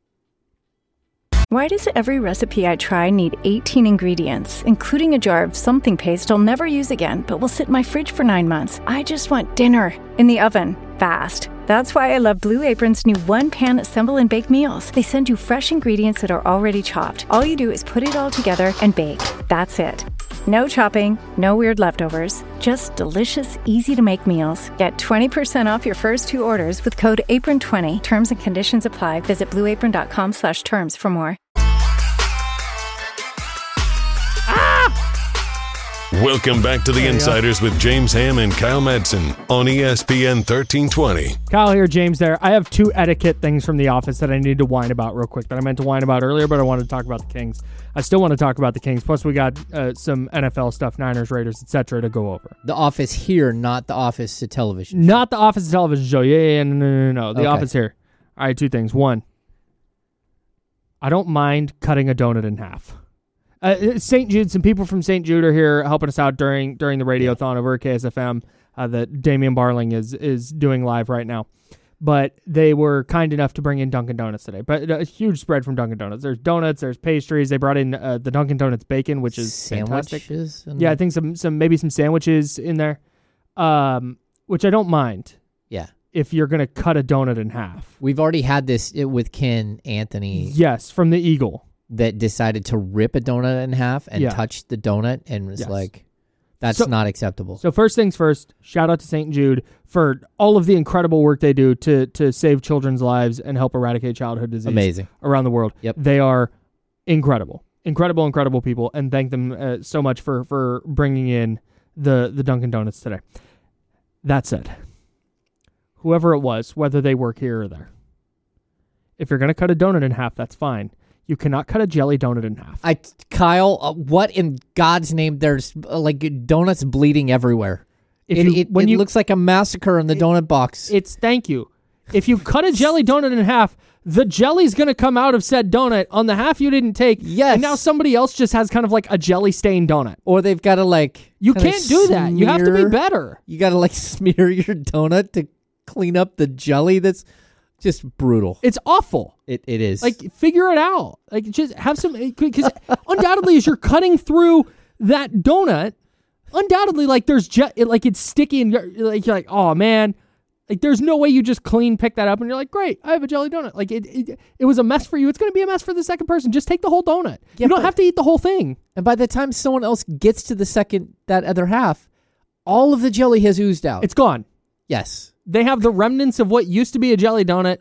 Why does every recipe I try need eighteen ingredients, including a jar of something paste I'll never use again, but will sit in my fridge for nine months? I just want dinner in the oven, fast. That's why I love Blue Apron's new one-pan assemble and bake meals. They send you fresh ingredients that are already chopped. All you do is put it all together and bake. That's it. No chopping, no weird leftovers, just delicious, easy-to-make meals. Get twenty percent off your first two orders with code apron twenty. Terms and conditions apply. Visit blueapron.com slash terms for more. Welcome back to The Insiders with James Ham and Kyle Madsen on E S P N thirteen twenty. Kyle here, James there. I have two etiquette things from the office that I need to whine about real quick that I meant to whine about earlier, but I wanted to talk about the Kings. I still want to talk about the Kings. Plus, we got uh, some N F L stuff, Niners, Raiders, et cetera, to go over. The office here, not the office to television. Not the office to television show. Yeah, yeah, yeah, no, no, no, no. The Okay. office here. All right, two things. One, I don't mind cutting a donut in half. Uh, Saint Jude, some people from Saint Jude are here helping us out during during the radiothon over at K S F M uh, that Damian Barling is is doing live right now. But they were kind enough to bring in Dunkin' Donuts today. But a huge spread from Dunkin' Donuts. There's donuts, there's pastries. They brought in uh, the Dunkin' Donuts bacon, which is fantastic. Sandwiches and- Yeah, I think some some maybe some sandwiches in there, um, which I don't mind. Yeah. If you're gonna cut a donut in half. We've already had this uh, with Ken Anthony. Yes, from the Eagle. That decided to rip a donut in half and Yeah. touch the donut and was Yes. like, that's So- not acceptable. So first things first, shout out to Saint Jude for all of the incredible work they do to to save children's lives and help eradicate childhood disease Amazing. around the world. Yep. They are incredible, incredible, incredible people, and thank them uh, so much for for bringing in the the Dunkin' Donuts today. That said, whoever it was, whether they work here or there, if you're going to cut a donut in half, that's fine. You cannot cut a jelly donut in half. I, Kyle, uh, what in God's name? There's uh, like donuts bleeding everywhere. If It, you- it, when it you- looks like a massacre in the donut box. It's thank you. If you cut a jelly donut in half, the jelly's going to come out of said donut on the half you didn't take. Yes. And now somebody else just has kind of like a jelly stained donut. Or they've got to like... You kinda can't do that. You have to be smear- better. You got to like smear your donut to clean up the jelly. That's just brutal. It's awful. It It is. Like, figure it out. Like, just have some, because undoubtedly as you're cutting through that donut, undoubtedly, like, there's, je- it, like, it's sticky and you're like, you're like, oh, man. Like, there's no way you just clean pick that up and you're like, great, I have a jelly donut. Like, it it, it was a mess for you. It's going to be a mess for the second person. Just take the whole donut. Yeah, you don't but- have to eat the whole thing. And by the time someone else gets to the second, that other half, all of the jelly has oozed out. It's gone. Yes. They have the remnants of what used to be a jelly donut.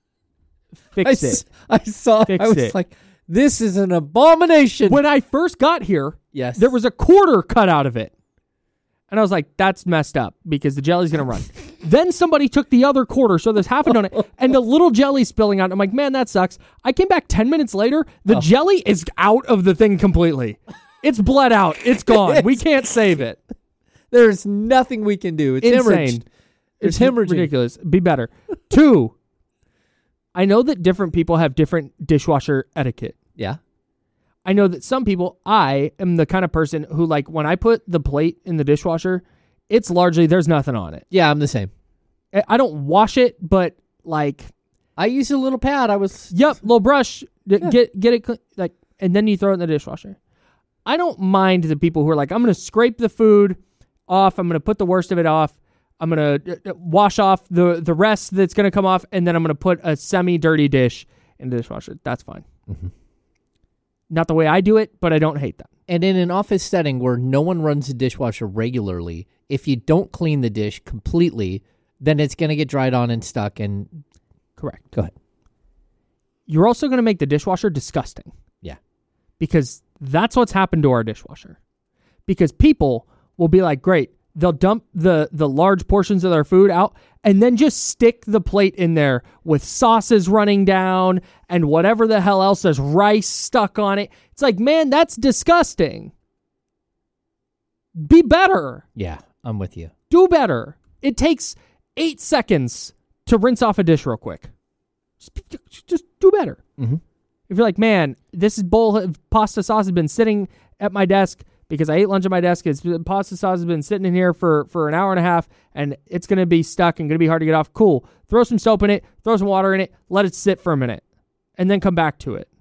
Fix I, it. s- I saw Fix I was it. like, this is an abomination. When I first got here, Yes. there was a quarter cut out of it. And I was like, that's messed up because the jelly's going to run. Then somebody took the other quarter, so there's half a donut, and the little jelly spilling out. I'm like, man, that sucks. I came back ten minutes later. The oh. jelly is out of the thing completely. It's bled out. It's gone. We can't save it. There's nothing we can do. It's insane. It's, it's hemorrhaging. Ridiculous. Be better. Two, I know that different people have different dishwasher etiquette. Yeah. I know that some people, I am the kind of person who, like, when I put the plate in the dishwasher, it's largely, there's nothing on it. Yeah, I'm the same. I don't wash it, but, like... I use a little pad. I was... Yep, little brush. Yeah. Get get it, clean, like, and then you throw it in the dishwasher. I don't mind the people who are like, I'm going to scrape the food off. I'm going to put the worst of it off. I'm going to wash off the, the rest that's going to come off, and then I'm going to put a semi-dirty dish in the dishwasher. That's fine. Mm-hmm. Not the way I do it, but I don't hate that. And in an office setting where no one runs the dishwasher regularly, if you don't clean the dish completely, then it's going to get dried on and stuck. And correct. Go ahead. You're also going to make the dishwasher disgusting. Yeah. Because that's what's happened to our dishwasher. Because people will be like, great, they'll dump the, the large portions of their food out and then just stick the plate in there with sauces running down and whatever the hell else, there's rice stuck on it. It's like, man, that's disgusting. Be better. Yeah, I'm with you. Do better. It takes eight seconds to rinse off a dish real quick. Just, just do better. Mm-hmm. If you're like, man, this bowl of pasta sauce has been sitting at my desk because I ate lunch at my desk. It's, pasta sauce has been sitting in here for, for an hour and a half, and it's going to be stuck and going to be hard to get off. Cool. Throw some soap in it. Throw some water in it. Let it sit for a minute, and then come back to it.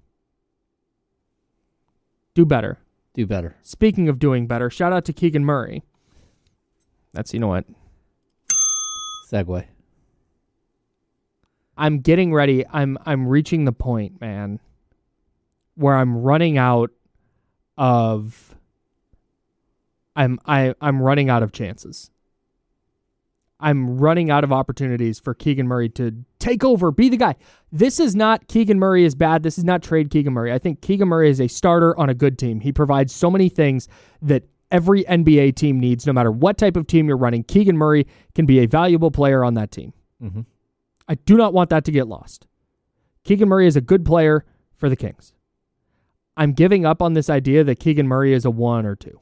Do better. Do better. Speaking of doing better, shout out to Keegan Murray. That's, you know what? Segue. I'm getting ready. I'm I'm reaching the point, man, where I'm running out of I'm I I'm running out of chances. I'm running out of opportunities for Keegan Murray to take over, be the guy. This is not Keegan Murray is bad. This is not trade Keegan Murray. I think Keegan Murray is a starter on a good team. He provides so many things that every N B A team needs, no matter what type of team you're running. Keegan Murray can be a valuable player on that team. Mm-hmm. I do not want that to get lost. Keegan Murray is a good player for the Kings. I'm giving up on this idea that Keegan Murray is a one or two.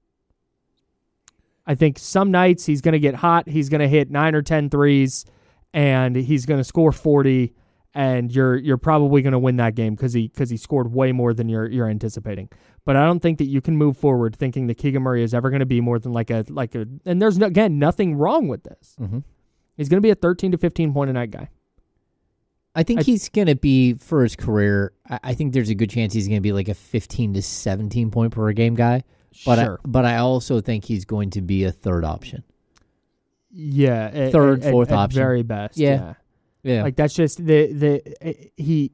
I think some nights he's going to get hot. He's going to hit nine or ten threes, and he's going to score forty, and you're you're probably going to win that game because he because he scored way more than you're you're anticipating. But I don't think that you can move forward thinking that Keegan Murray is ever going to be more than like a like a. And there's no, again nothing wrong with this. Mm-hmm. He's going to be a thirteen to fifteen point a night guy. I think I, he's going to be, for his career, I, I think there's a good chance he's going to be like a fifteen to seventeen point per game guy. But sure. I, but I also think he's going to be a third option. Yeah. At, third, at, fourth at, option. At very best. Yeah. yeah. Yeah. Like that's just the, the, he,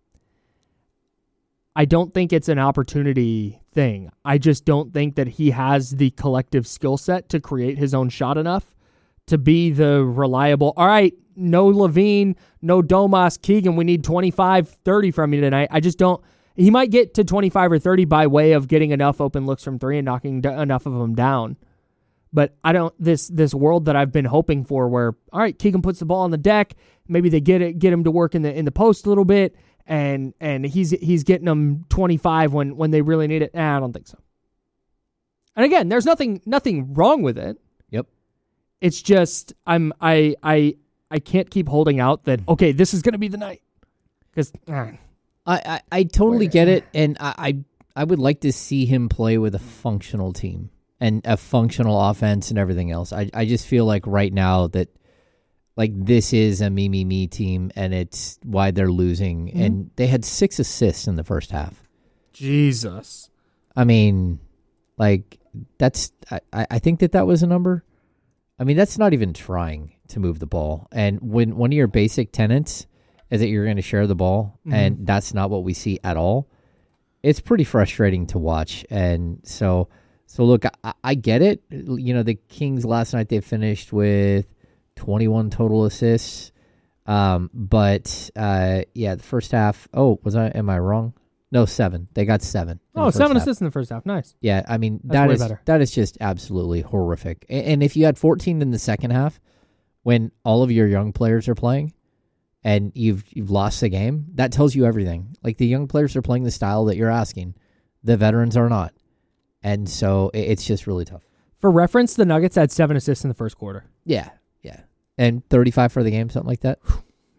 I don't think it's an opportunity thing. I just don't think that he has the collective skill set to create his own shot enough to be the reliable, all right, no Levine, no Domas, Keegan, we need twenty-five, thirty from you tonight. I just don't, he might get to twenty-five or thirty by way of getting enough open looks from three and knocking d- enough of them down. But I don't, this this world that I've been hoping for where, all right, Keegan puts the ball on the deck, maybe they get it, get him to work in the in the post a little bit, and and he's he's getting them twenty-five when, when they really need it. Nah, I don't think so. And again, there's nothing nothing wrong with it. Yep. It's just I'm I I I can't keep holding out that okay, this is gonna be the night. Because uh, I, I, I totally get it, and I, I I would like to see him play with a functional team and a functional offense and everything else. I I just feel like right now that like this is a me me me team, and it's why they're losing. Mm-hmm. And they had six assists in the first half. Jesus. I mean, like that's I, I think that that was a number. I mean, that's not even trying to move the ball. And when one of your basic tenets is that you're going to share the ball, mm-hmm. and that's not what we see at all, it's pretty frustrating to watch. And so, so look, I, I get it. You know, the Kings last night, they finished with twenty-one total assists. Um, but, uh, yeah, the first half, oh, was I, am I wrong? No, seven. They got seven. Oh, seven assists in the first half. Nice. Yeah, I mean, That's that way is better. that is just absolutely horrific. A- And if you had fourteen in the second half, when all of your young players are playing, and you've you've lost the game, that tells you everything. Like, the young players are playing the style that you're asking. The veterans are not. And so it- it's just really tough. For reference, the Nuggets had seven assists in the first quarter. Yeah, yeah. And thirty-five for the game, something like that.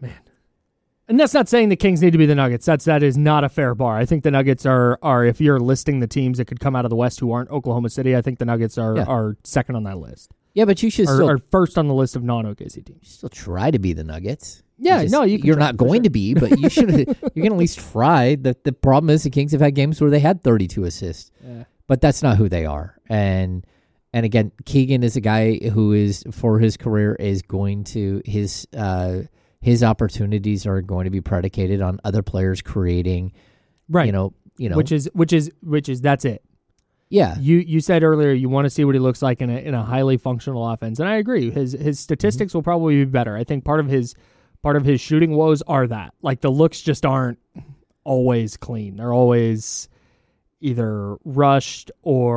And that's not saying the Kings need to be the Nuggets. That's that is not a fair bar. I think the Nuggets are are if you're listing the teams that could come out of the West who aren't Oklahoma City, I think the Nuggets are Yeah. are second on that list. Yeah, but you should Or, still or first on the list of non-O K C teams. still try to be the Nuggets. Yeah, just- no, you can you're try, not for going sure. to be, but you should. You can at least try. The the problem is the Kings have had games where they had thirty-two assists, Yeah. but that's not who they are. And and again, Keegan is a guy who is for his career is going to his uh, his opportunities are going to be predicated on other players creating. Right. You know. You know. Which is which is which is that's it. yeah. You you said earlier you want to see what he looks like in a in a highly functional offense, and I agree. His his statistics Mm-hmm. will probably be better. I think part of his part of his shooting woes are that like the looks just aren't always clean. They're always either rushed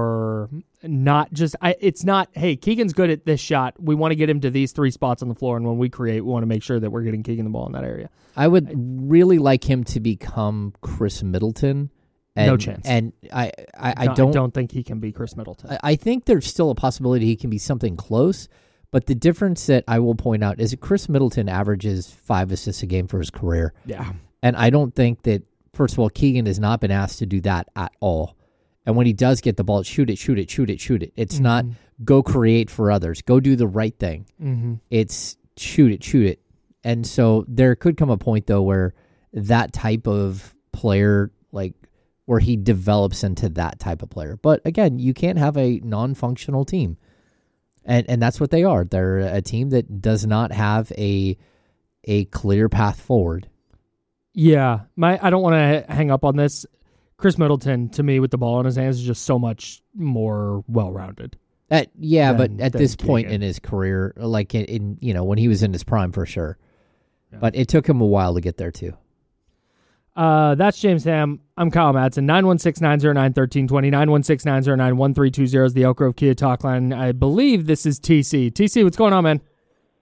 or not. Just I, it's not. Hey, Keegan's good at this shot. We want to get him to these three spots on the floor, and when we create, we want to make sure that we're getting Keegan the ball in that area. I would really like him to become Chris Middleton. And, No chance. And I I, I No, don't I don't think he can be Chris Middleton. I, I think there's still a possibility he can be something close, but the difference that I will point out is that Chris Middleton averages five assists a game for his career. yeah. And I don't think that, first of all, Keegan has not been asked to do that at all. And when he does get the ball, shoot it, shoot it, shoot it, shoot it. It's Mm-hmm. not go create for others. Go do the right thing. Mm-hmm. It's shoot it, shoot it. And so there could come a point, though, where that type of player, like, where he develops into that type of player. But again, you can't have a non-functional team. And and that's what they are. They're a team that does not have a a clear path forward. Yeah, my I don't want to hang up on this. Chris Middleton, to me, with the ball in his hands, is just so much more well-rounded. At, yeah, Than- but at than this point Keegan. in his career, like in, in you know when he was in his prime for sure. Yeah. But it took him a while to get there too. Uh, that's James Ham. I'm Kyle Madsen. nine one six, nine zero nine, one three two zero. nine one six, nine zero nine, one three two zero is the Elk Grove Kia talk line. I believe this is T C. T C, what's going on, man?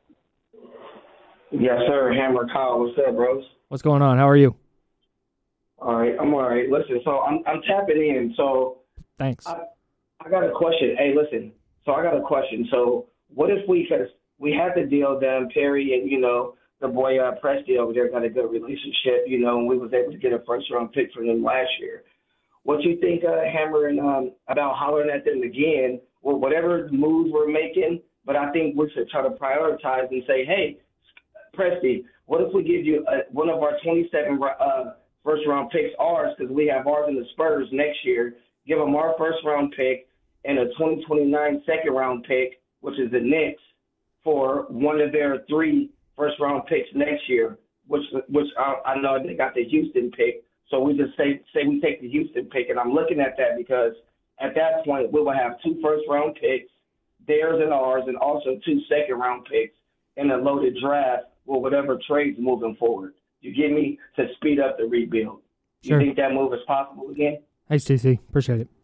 Yes, sir. Hammer Kyle. What's up, bros? What's going on? How are you? All right, I'm all right. Listen, so I'm I'm tapping in. So Thanks. I, I got a question. Hey, listen. So I got a question. So what if we cause we had the deal done, Perry, and you know the boy uh, Presti over there got a good relationship, you know, and we was able to get a first round pick from them last year. What you think, uh, Hammer, and um, about hollering at them again, or whatever moves we're making? But I think we should try to prioritize and say, hey, Presti, what if we give you uh, one of our twenty-seven uh, first-round picks, ours, because we have ours in the Spurs next year, give them our first-round pick and a twenty twenty-nine second-round pick, which is the Knicks, for one of their three first-round picks next year, which which I, I know they got the Houston pick. So we just say say we take the Houston pick, and I'm looking at that because at that point we will have two first-round picks, theirs and ours, and also two second-round picks in a loaded draft or whatever trades moving forward. You get me? To speed up the rebuild. Sure. You think that move is possible again? Thanks, T C. Appreciate it.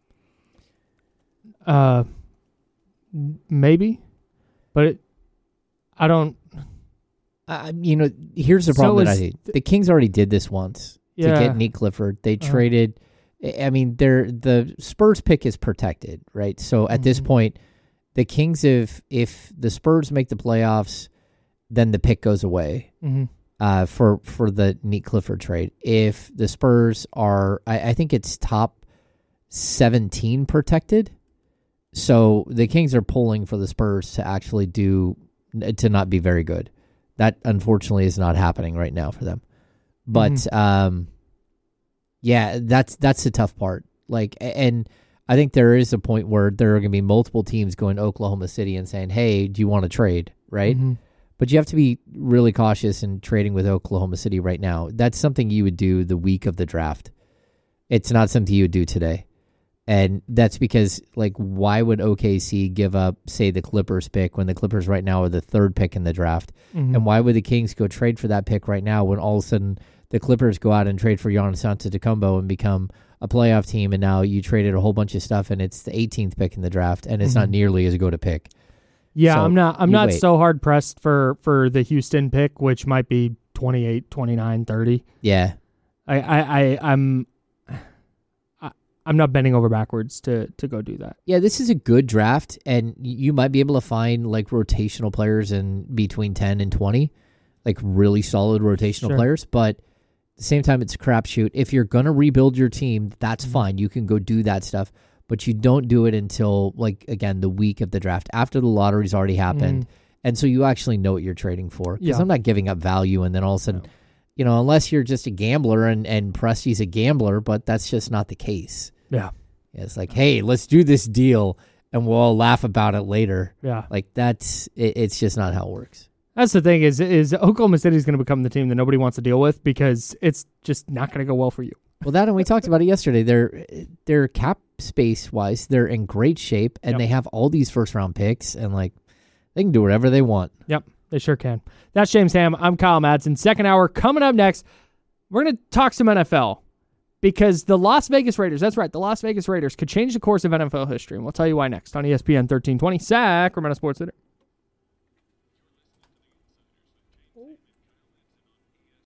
Uh, maybe, but it, I don't. Uh, you know, here's the So problem that I is see. The Kings already did this once Yeah. to get Nick Clifford. They Uh-huh. traded. I mean, they're, the Spurs pick is protected, right? So at this Mhm. point, the Kings, if if the Spurs make the playoffs, then the pick goes away Mm-hmm. uh, for for the Nick Clifford trade. If the Spurs are, I, I think it's top seventeen protected. So the Kings are pulling for the Spurs to actually do to not be very good. That unfortunately is not happening right now for them. But Mm-hmm. um, yeah, that's that's the tough part. Like, and I think there is a point where there are going to be multiple teams going to Oklahoma City and saying, "Hey, do you want to trade?" Right? Mhm. But you have to be really cautious in trading with Oklahoma City right now. That's something you would do the week of the draft. It's not something you would do today. And that's because, like, why would O K C give up, say, the Clippers pick when the Clippers right now are the third pick in the draft? Mhm. And why would the Kings go trade for that pick right now when all of a sudden the Clippers go out and trade for Giannis Antetokounmpo and become a playoff team, and now you traded a whole bunch of stuff, and it's the eighteenth pick in the draft, and it's mm-hmm. not nearly as good a pick. Yeah, so I'm not I'm not wait. so hard pressed for, for the Houston pick, which might be twenty-eight, twenty-nine, thirty. Yeah. I, I, I I'm I, I'm not bending over backwards to to go do that. Yeah, this is a good draft, and you might be able to find like rotational players in between ten and twenty, like really solid rotational Sure. players, but at the same time it's a crapshoot. If you're going to rebuild your team, that's mm-hmm. fine. You can go do that stuff. But you don't do it until, like, again, the week of the draft, after the lottery's already happened. Mm. And so you actually know what you're trading for. Because yeah. I'm not giving up value, and then all of a sudden, no. you know, unless you're just a gambler, and, and Presti's a gambler, but that's just not the case. Yeah. It's like, hey, let's do this deal, and we'll all laugh about it later. Yeah. Like, that's, it, it's just not how it works. That's the thing, is, is Oklahoma City is going to become the team that nobody wants to deal with because it's just not going to go well for you. Well, that, and we talked about it yesterday. They're they're cap space wise, they're in great shape, and yep. they have all these first round picks, and like they can do whatever they want. Yep, they sure can. That's James Ham. I'm Kyle Madsen. Second hour coming up next. We're going to talk some N F L because the Las Vegas Raiders. That's right, the Las Vegas Raiders could change the course of N F L history, and we'll tell you why next on E S P N thirteen twenty Sacramento Sports Center.